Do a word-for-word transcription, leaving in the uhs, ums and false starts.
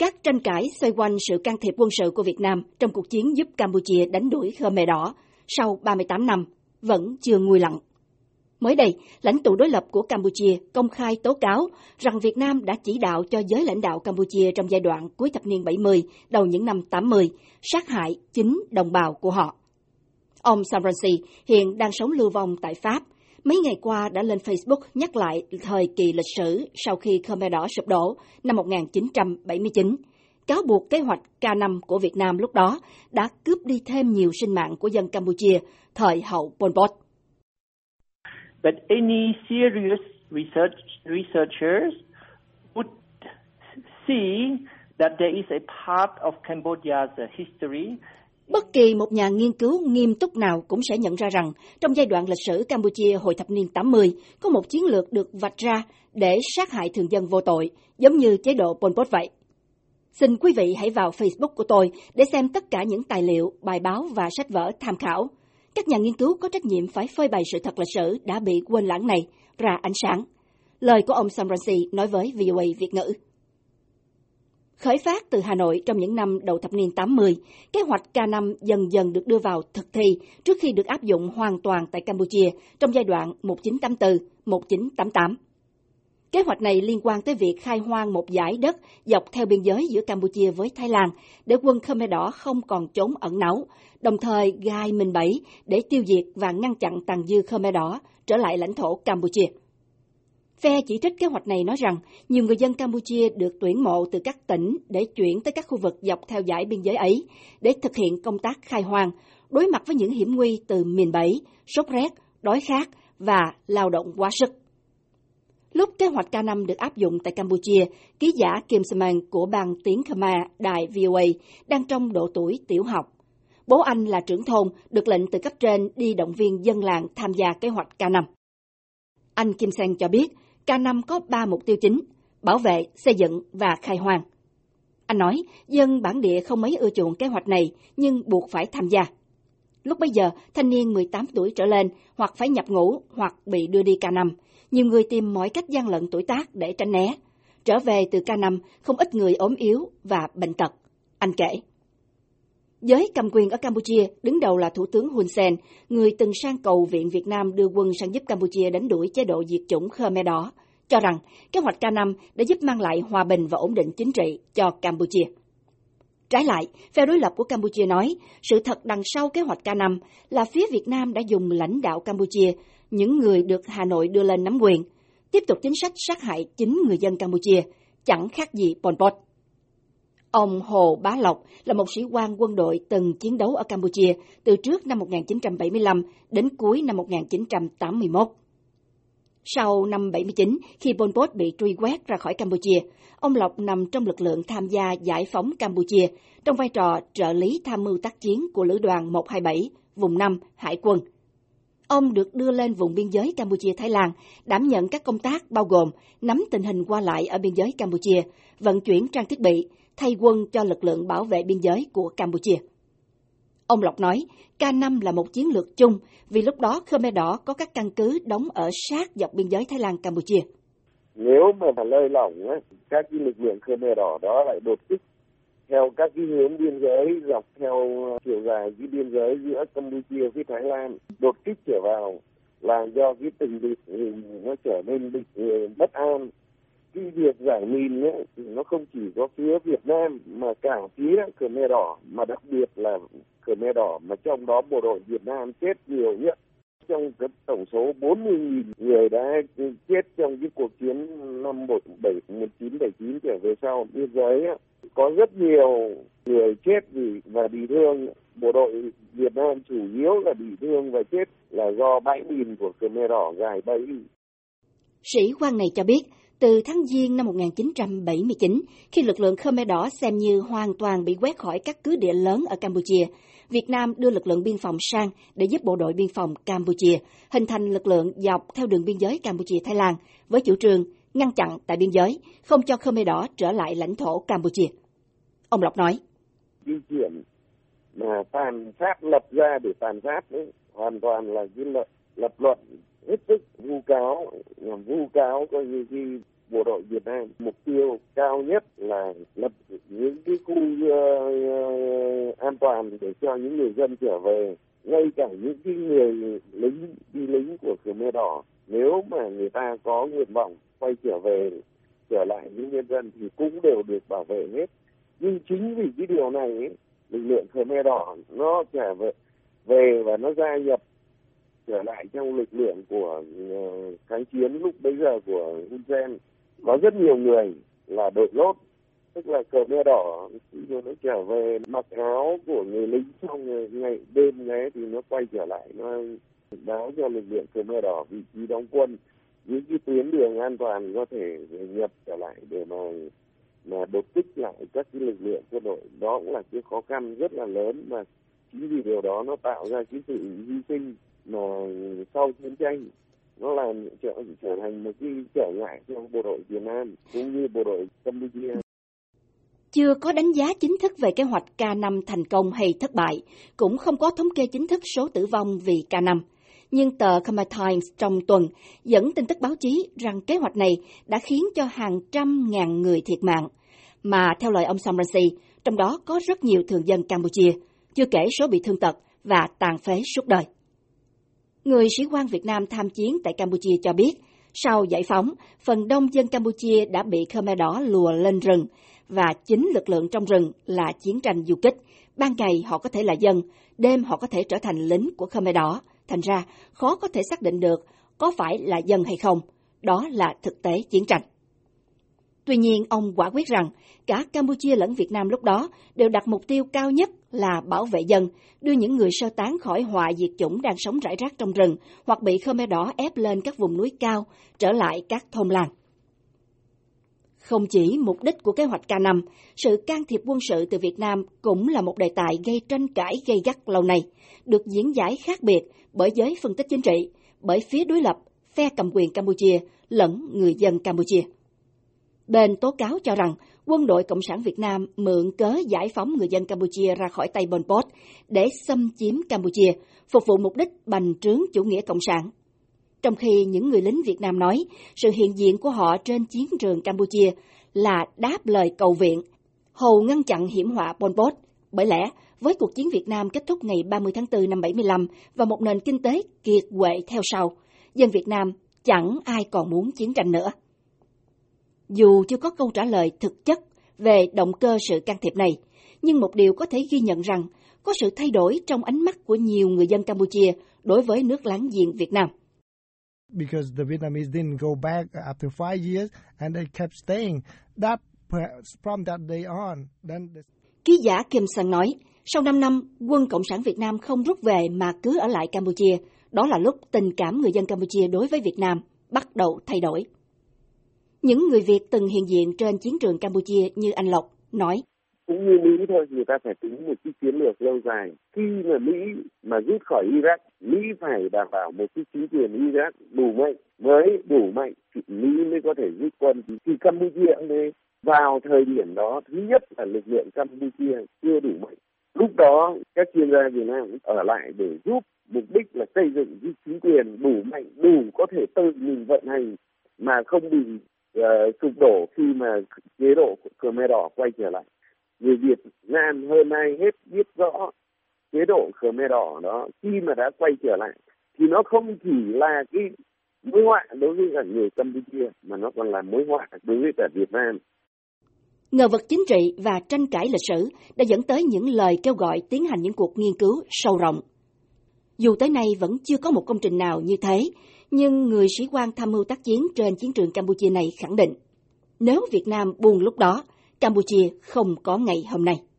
Các tranh cãi xoay quanh sự can thiệp quân sự của Việt Nam trong cuộc chiến giúp Campuchia đánh đuổi Khmer Đỏ sau ba mươi tám năm vẫn chưa nguôi lặng. Mới đây, lãnh tụ đối lập của Campuchia công khai tố cáo rằng Việt Nam đã chỉ đạo cho giới lãnh đạo Campuchia trong giai đoạn cuối thập niên bảy mươi, đầu những năm tám mươi, sát hại chính đồng bào của họ. Ông Sam Rainsy hiện đang sống lưu vong tại Pháp. Mấy ngày qua đã lên Facebook nhắc lại thời kỳ lịch sử sau khi Khmer Đỏ sụp đổ năm một nghìn chín trăm bảy mươi chín, cáo buộc kế hoạch K năm của Việt Nam lúc đó đã cướp đi thêm nhiều sinh mạng của dân Campuchia thời hậu Pol Pot. But any serious research, researchers would see that there is a part of Cambodia's history. Bất kỳ một nhà nghiên cứu nghiêm túc nào cũng sẽ nhận ra rằng trong giai đoạn lịch sử Campuchia hồi thập niên tám mươi, có một chiến lược được vạch ra để sát hại thường dân vô tội, giống như chế độ Pol Pot vậy. Xin quý vị hãy vào Facebook của tôi để xem tất cả những tài liệu, bài báo và sách vở tham khảo. Các nhà nghiên cứu có trách nhiệm phải phơi bày sự thật lịch sử đã bị quên lãng này ra ánh sáng. Lời của ông Sam Rainsy nói với vê o a Việt ngữ. Khởi phát từ Hà Nội trong những năm đầu thập niên tám mươi, kế hoạch K năm dần dần được đưa vào thực thi trước khi được áp dụng hoàn toàn tại Campuchia trong giai đoạn một nghìn chín trăm tám mươi tư đến một nghìn chín trăm tám mươi tám. Kế hoạch này liên quan tới việc khai hoang một dải đất dọc theo biên giới giữa Campuchia với Thái Lan để quân Khmer Đỏ không còn trốn ẩn náu, đồng thời gai mìn bẫy để tiêu diệt và ngăn chặn tàn dư Khmer Đỏ trở lại lãnh thổ Campuchia. Phe chỉ trích kế hoạch này nói rằng nhiều người dân Campuchia được tuyển mộ từ các tỉnh để chuyển tới các khu vực dọc theo dải biên giới ấy để thực hiện công tác khai hoang, đối mặt với những hiểm nguy từ mìn bẫy, sốt rét, đói khát và lao động quá sức. Lúc kế hoạch K năm được áp dụng tại Campuchia, ký giả Kim Seman của Ban Tiếng Khmer đài vê o a đang trong độ tuổi tiểu học. Bố anh là trưởng thôn, được lệnh từ cấp trên đi động viên dân làng tham gia kế hoạch K năm. Anh Kim Sen cho biết, K năm có ba mục tiêu chính: bảo vệ, xây dựng và khai hoang. Anh nói, dân bản địa không mấy ưa chuộng kế hoạch này, nhưng buộc phải tham gia. Lúc bấy giờ, thanh niên mười tám tuổi trở lên hoặc phải nhập ngũ hoặc bị đưa đi K năm. Nhiều người tìm mọi cách gian lận tuổi tác để tránh né. Trở về từ K năm, không ít người ốm yếu và bệnh tật. Anh kể. Giới cầm quyền ở Campuchia, đứng đầu là Thủ tướng Hun Sen, người từng sang cầu viện Việt Nam đưa quân sang giúp Campuchia đánh đuổi chế độ diệt chủng Khmer Đỏ, cho rằng kế hoạch K năm đã giúp mang lại hòa bình và ổn định chính trị cho Campuchia. Trái lại, phe đối lập của Campuchia nói, sự thật đằng sau kế hoạch K năm là phía Việt Nam đã dùng lãnh đạo Campuchia, những người được Hà Nội đưa lên nắm quyền, tiếp tục chính sách sát hại chính người dân Campuchia, chẳng khác gì Pol Pot. Ông Hồ Bá Lộc là một sĩ quan quân đội từng chiến đấu ở Campuchia từ trước năm một nghìn chín trăm bảy mươi lăm đến cuối năm một nghìn chín trăm tám mươi mốt. Sau năm bảy mươi chín, khi Pol Pot bị truy quét ra khỏi Campuchia, ông Lộc nằm trong lực lượng tham gia giải phóng Campuchia trong vai trò trợ lý tham mưu tác chiến của Lữ đoàn một hai bảy, vùng năm, Hải quân. Ông được đưa lên vùng biên giới Campuchia-Thái Lan, đảm nhận các công tác bao gồm nắm tình hình qua lại ở biên giới Campuchia, vận chuyển trang thiết bị, thay quân cho lực lượng bảo vệ biên giới của Campuchia. Ông Lộc nói, K năm là một chiến lược chung vì lúc đó Khmer Đỏ có các căn cứ đóng ở sát dọc biên giới Thái Lan-Campuchia. Nếu mà lơi lỏng, các cái lực lượng Khmer Đỏ đó lại đột kích theo các cái hướng biên giới dọc theo chiều dài cái biên giới giữa Campuchia với Thái Lan, đột kích trở vào làm cho cái tình hình nó trở nên bất an. Cái việc giải mìn ấy, thì nó không chỉ có phía Việt Nam mà cả phía Khmer Đỏ, mà đặc biệt là Khmer Đỏ, mà trong đó bộ đội Việt Nam chết nhiều nhất. Trong cái tổng số bốn mươi nghìn người đã chết trong cái cuộc chiến năm một nghìn chín trăm bảy mươi chín trở về sau biên giới ấy, có rất nhiều người chết vì và bị thương. Bộ đội Việt Nam chủ yếu là bị thương và chết là do bãi mìn của Khmer Đỏ gài bẫy. Sĩ quan này cho biết, từ tháng Giêng năm một nghìn chín trăm bảy mươi chín, khi lực lượng Khmer Đỏ xem như hoàn toàn bị quét khỏi các cứ địa lớn ở Campuchia, Việt Nam đưa lực lượng biên phòng sang để giúp bộ đội biên phòng Campuchia hình thành lực lượng dọc theo đường biên giới Campuchia-Thái Lan với chủ trương ngăn chặn tại biên giới, không cho Khmer Đỏ trở lại lãnh thổ Campuchia. Ông Lộc nói, Di chuyển mà tàn sát lập ra để tàn sát ấy, hoàn toàn là cái lập, lập luận hết sức vu cáo, nhằm vu cáo coi như cái bộ đội Việt Nam. Mục tiêu cao nhất là lập những cái khu uh, an toàn để cho những người dân trở về. Ngay cả những cái người lính đi lính của Khmer Đỏ, nếu mà người ta có nguyện vọng quay trở về trở lại với nhân dân thì cũng đều được bảo vệ hết. Nhưng chính vì cái điều này ấy, lực lượng Khmer Đỏ nó trở về về và nó gia nhập trở lại trong lực lượng của uh, kháng chiến lúc bấy giờ của Hun Sen. Có rất nhiều người là đội lốt, tức là Khmer Đỏ rồi nó trở về mặc áo của người lính, xong rồi ngày đêm đấy thì nó quay trở lại, nó báo cho lực lượng Khmer Đỏ vị trí đóng quân, những cái tuyến đường an toàn có thể nhập trở lại để mà mà đột kích lại các cái lực lượng quân đội. Đó cũng là cái khó khăn rất là lớn, mà chính vì điều đó nó tạo ra cái sự hy sinh mà sau chiến tranh nó làm trở, trở thành một cái trở ngại cho bộ đội Việt Nam cũng như bộ đội Campuchia. Chưa có đánh giá chính thức về kế hoạch K năm thành công hay thất bại, cũng không có thống kê chính thức số tử vong vì K năm. Nhưng tờ Khmer Times trong tuần dẫn tin tức báo chí rằng kế hoạch này đã khiến cho hàng trăm ngàn người thiệt mạng, mà theo lời ông Samransi, trong đó có rất nhiều thường dân Campuchia, chưa kể số bị thương tật và tàn phế suốt đời. Người sĩ quan Việt Nam tham chiến tại Campuchia cho biết, sau giải phóng, phần đông dân Campuchia đã bị Khmer Đỏ lùa lên rừng, và chính lực lượng trong rừng là chiến tranh du kích. Ban ngày họ có thể là dân, đêm họ có thể trở thành lính của Khmer Đỏ. Thành ra, khó có thể xác định được có phải là dân hay không. Đó là thực tế chiến tranh. Tuy nhiên, ông quả quyết rằng cả Campuchia lẫn Việt Nam lúc đó đều đặt mục tiêu cao nhất là bảo vệ dân, đưa những người sơ tán khỏi họa diệt chủng đang sống rải rác trong rừng hoặc bị Khmer Đỏ ép lên các vùng núi cao, trở lại các thôn làng. Không chỉ mục đích của kế hoạch K năm, sự can thiệp quân sự từ Việt Nam cũng là một đề tài gây tranh cãi gay gắt lâu nay, được diễn giải khác biệt bởi giới phân tích chính trị, bởi phía đối lập, phe cầm quyền Campuchia lẫn người dân Campuchia. Bên tố cáo cho rằng quân đội Cộng sản Việt Nam mượn cớ giải phóng người dân Campuchia ra khỏi tay Pol Pot để xâm chiếm Campuchia, phục vụ mục đích bành trướng chủ nghĩa cộng sản. Trong khi những người lính Việt Nam nói sự hiện diện của họ trên chiến trường Campuchia là đáp lời cầu viện, hầu ngăn chặn hiểm họa Pol Pot. Bởi lẽ, với cuộc chiến Việt Nam kết thúc ngày ba mươi tháng tư năm bảy mươi lăm và một nền kinh tế kiệt quệ theo sau, dân Việt Nam chẳng ai còn muốn chiến tranh nữa. Dù chưa có câu trả lời thực chất về động cơ sự can thiệp này, nhưng một điều có thể ghi nhận rằng có sự thay đổi trong ánh mắt của nhiều người dân Campuchia đối với nước láng giềng Việt Nam. Because the Vietnamese didn't go back after five years and they kept staying. That from that day on, then the... Ký giả Kim Sang nói, sau năm năm, quân Cộng sản Việt Nam không rút về mà cứ ở lại Campuchia. Đó là lúc tình cảm người dân Campuchia đối với Việt Nam bắt đầu thay đổi. Những người Việt từng hiện diện trên chiến trường Campuchia như anh Lộc nói, cũng như Mỹ thôi, người ta phải tính một cái chiến lược lâu dài. Khi mà Mỹ mà rút khỏi Iraq, Mỹ phải đảm bảo một cái chính quyền Iraq đủ mạnh, mới đủ mạnh thì Mỹ mới có thể rút quân. Thì Campuchia mới vào thời điểm đó, thứ nhất là lực lượng Campuchia chưa đủ mạnh. Lúc đó các chuyên gia Việt Nam ở lại để giúp, mục đích là xây dựng cái chính quyền đủ mạnh, đủ có thể tự mình vận hành mà không bị uh, sụp đổ khi mà chế độ Khmer Đỏ quay trở lại. Người Việt Nam hơn ai hết biết rõ chế độ Khmer Đỏ đó khi mà đã quay trở lại thì nó không chỉ là cái mối họa đối với cả người Campuchia mà nó còn là mối họa đối với cả Việt Nam. Ngờ vực chính trị và tranh cãi lịch sử đã dẫn tới những lời kêu gọi tiến hành những cuộc nghiên cứu sâu rộng. Dù tới nay vẫn chưa có một công trình nào như thế, nhưng người sĩ quan tham mưu tác chiến trên chiến trường Campuchia này khẳng định, nếu Việt Nam buông lúc đó, Campuchia không có ngày hôm nay.